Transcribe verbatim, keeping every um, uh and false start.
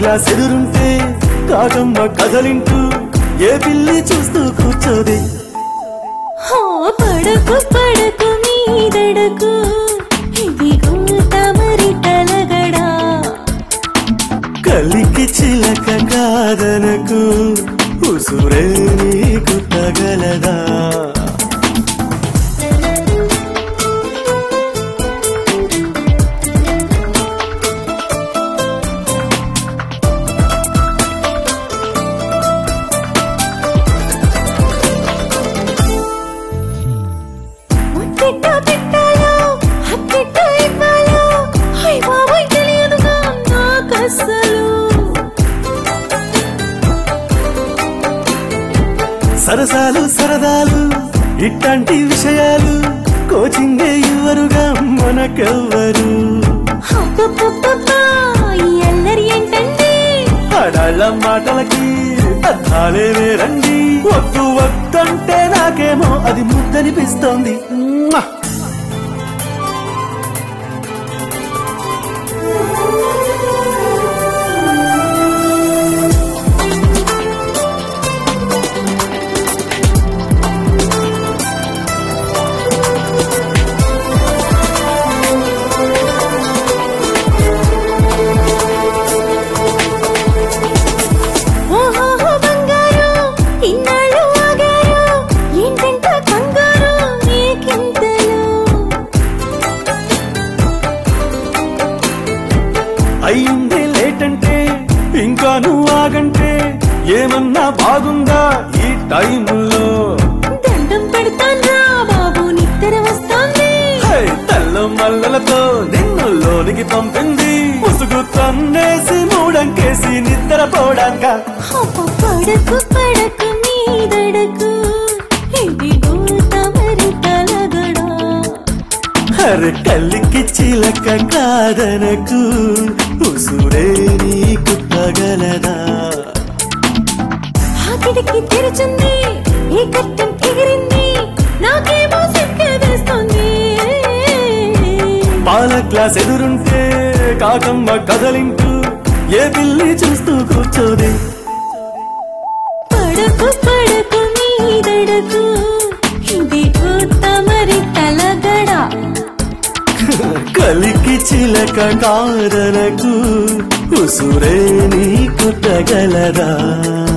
Glass ఎదురుంటే కాకమ్మ కదలింటూ ఏ పిల్లి చూస్తూ కూర్చోదే. పడకు పడకు మీదడకు ఇదిగో తమరి తలగడా, కలికి చిలక కాదనకు ఉసురే నీకు తగలదా. సరసాలు సరదాలు ఇట్లాంటి విషయాలు కోచింగే ఇవ్వరుగా మనకెవ్వరు. ఎల్లరి ఏంటండి ఆడాళ్ళ మాటలకి అర్థాలే రండి. వద్దు వద్దంటే నాకేమో అది ముద్దనిపిస్తోంది. అయ్యిందే లేటంటే ఇంకా నువ్వు ఆగంటే ఏమన్నా బాగుందా ఈ టైంలో. దండం పెడతాన్రా బాబు నిద్ర వస్తుంది. తెల్ల మల్లలతో నిన్ను లోనికి పంపింది ముసుగు తన్నేసి మూడంకేసి నిద్రపోడాక. పడకు పడకు మీదడకు ఇదిగో తమరి తలగడా, అరే కలికి చిలక కాదనకు ఉసురే నీకు తగలదా. కిటికీ తెరుచుంది ఈ కట్టం ఎగిరింది నాకేమో సిగ్గేస్తుంది. పాల గ్లాస్ ఎదురుంటే కాకమ్మ కదలింటూ ఏ పిల్లి చూస్తూ కూర్చోదే. పడకు పడకు మీదడకు ఇదిగో తమరి తలగడా, కలికి చిలక కాదనకు ఉసురే నీకు తగలదా.